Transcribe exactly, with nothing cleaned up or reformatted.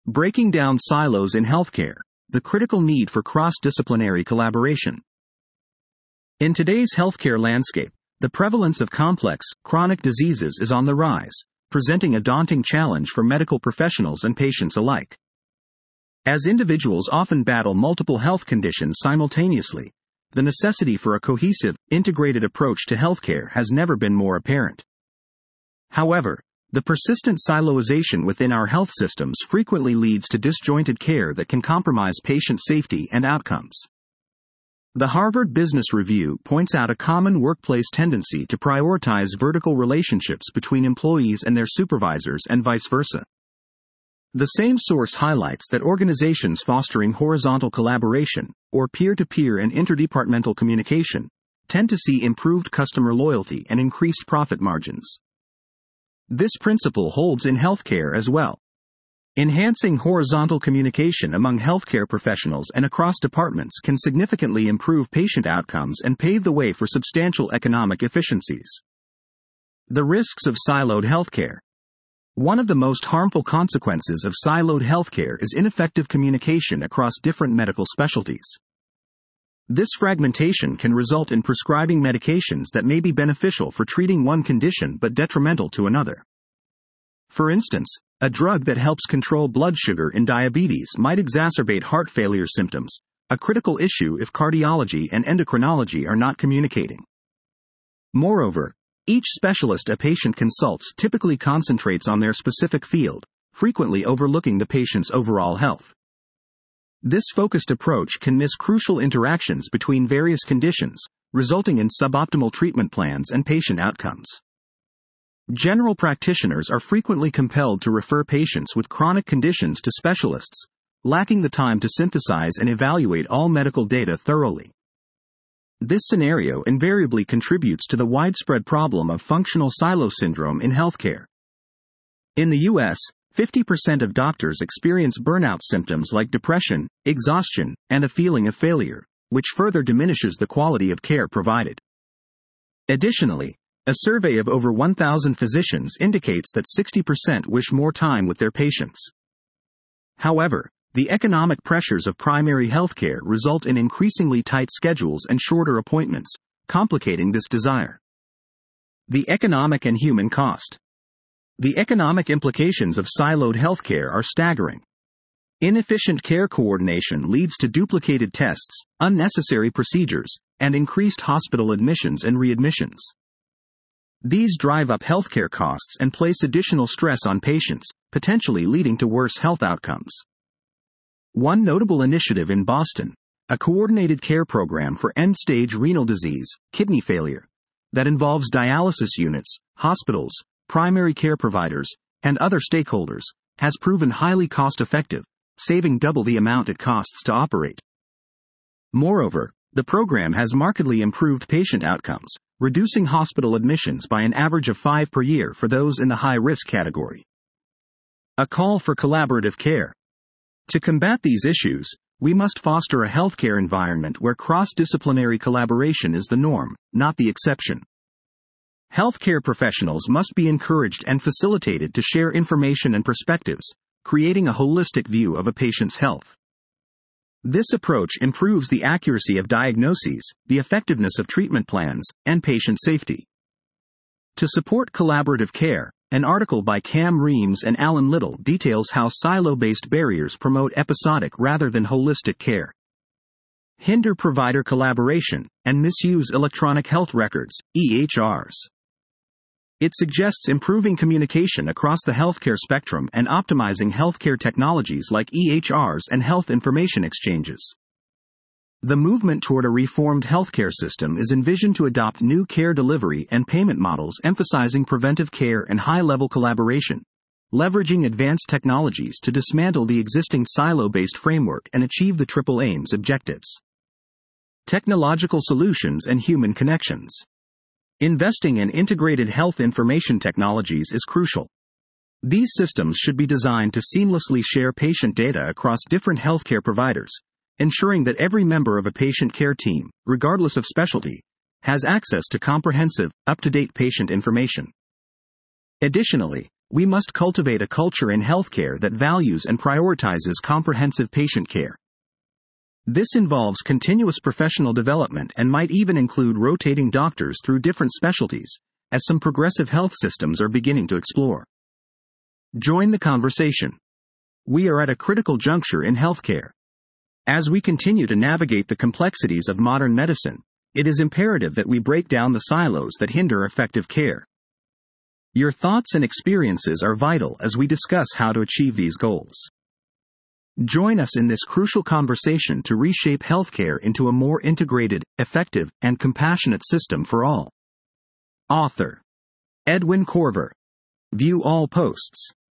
Breaking down silos in healthcare, the critical need for cross-disciplinary collaboration. In today's healthcare landscape, the prevalence of complex, chronic diseases is on the rise, presenting a daunting challenge for medical professionals and patients alike. As individuals often battle multiple health conditions simultaneously, the necessity for a cohesive, integrated approach to healthcare has never been more apparent. However, the persistent siloization within our health systems frequently leads to disjointed care that can compromise patient safety and outcomes. The Harvard Business Review points out a common workplace tendency to prioritize vertical relationships between employees and their supervisors and vice versa. The same source highlights that organizations fostering horizontal collaboration, or peer-to-peer and interdepartmental communication, tend to see improved customer loyalty and increased profit margins. This principle holds in healthcare as well. Enhancing horizontal communication among healthcare professionals and across departments can significantly improve patient outcomes and pave the way for substantial economic efficiencies. The risks of siloed healthcare. One of the most harmful consequences of siloed healthcare is ineffective communication across different medical specialties. This fragmentation can result in prescribing medications that may be beneficial for treating one condition but detrimental to another. For instance, a drug that helps control blood sugar in diabetes might exacerbate heart failure symptoms, a critical issue if cardiology and endocrinology are not communicating. Moreover, each specialist a patient consults typically concentrates on their specific field, frequently overlooking the patient's overall health. This focused approach can miss crucial interactions between various conditions, resulting in suboptimal treatment plans and patient outcomes. General practitioners are frequently compelled to refer patients with chronic conditions to specialists, lacking the time to synthesize and evaluate all medical data thoroughly. This scenario invariably contributes to the widespread problem of functional silo syndrome in healthcare. In the U S, fifty percent of doctors experience burnout symptoms like depression, exhaustion, and a feeling of failure, which further diminishes the quality of care provided. Additionally, a survey of over one thousand physicians indicates that sixty percent wish more time with their patients. However, the economic pressures of primary healthcare result in increasingly tight schedules and shorter appointments, complicating this desire. The economic and human cost. The economic implications of siloed healthcare are staggering. Inefficient care coordination leads to duplicated tests, unnecessary procedures, and increased hospital admissions and readmissions. These drive up healthcare costs and place additional stress on patients, potentially leading to worse health outcomes. One notable initiative in Boston, a coordinated care program for end-stage renal disease, kidney failure, that involves dialysis units, hospitals, primary care providers, and other stakeholders, has proven highly cost-effective, saving double the amount it costs to operate. Moreover, the program has markedly improved patient outcomes, reducing hospital admissions by an average of five per year for those in the high-risk category. A call for collaborative care. To combat these issues, we must foster a healthcare environment where cross-disciplinary collaboration is the norm, not the exception. Healthcare professionals must be encouraged and facilitated to share information and perspectives, creating a holistic view of a patient's health. This approach improves the accuracy of diagnoses, the effectiveness of treatment plans, and patient safety. To support collaborative care, an article by Cam Reams and Alan Little details how silo-based barriers promote episodic rather than holistic care, hinder provider collaboration, and misuse electronic health records, E H Rs. It suggests improving communication across the healthcare spectrum and optimizing healthcare technologies like E H Rs and health information exchanges. The movement toward a reformed healthcare system is envisioned to adopt new care delivery and payment models emphasizing preventive care and high-level collaboration, leveraging advanced technologies to dismantle the existing silo-based framework and achieve the Triple Aim's objectives. Technological solutions and human connections. Investing in integrated health information technologies is crucial. These systems should be designed to seamlessly share patient data across different healthcare providers, ensuring that every member of a patient care team, regardless of specialty, has access to comprehensive, up-to-date patient information. Additionally, we must cultivate a culture in healthcare that values and prioritizes comprehensive patient care. This involves continuous professional development and might even include rotating doctors through different specialties, as some progressive health systems are beginning to explore. Join the conversation. We are at a critical juncture in healthcare. As we continue to navigate the complexities of modern medicine, it is imperative that we break down the silos that hinder effective care. Your thoughts and experiences are vital as we discuss how to achieve these goals. Join us in this crucial conversation to reshape healthcare into a more integrated, effective, and compassionate system for all. Author: Edwin Corver. View all posts.